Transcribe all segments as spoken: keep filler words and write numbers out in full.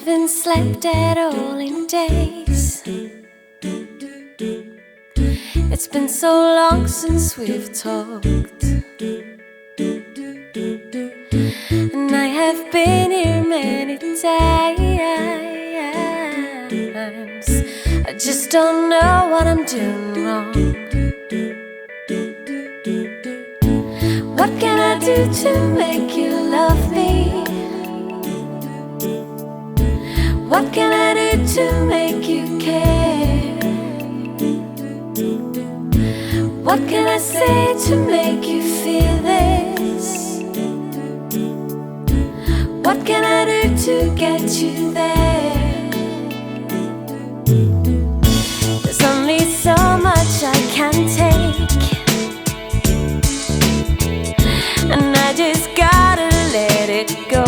haven't slept at all in days. It's been so long since we've talked, and I have been here many times. I just don't know what I'm doing wrong. What can I do to make you love me? What can I do to make you care? What can I say to make you feel this? What can I do to get you there? There's only so much I can take, and I just gotta let it go.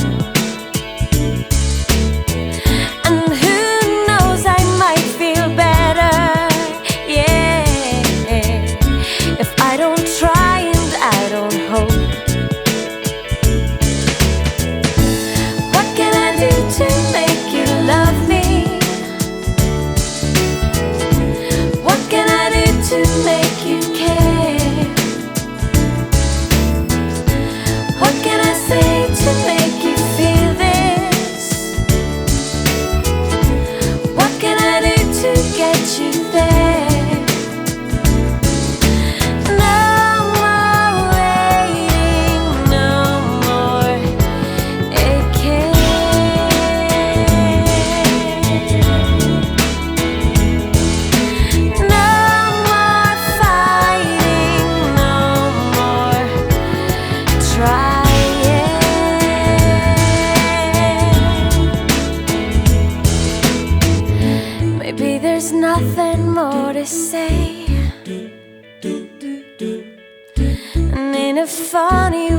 And who knows, I might feel better, yeah, if I don't try and I don't hope. What can I do to make you love me? What can I do to make you care? What can I say to make you feel this? What can I do to get you there? No more waiting, no more aching. No more fighting, no more trying. Maybe there's nothing more to say, and in a funny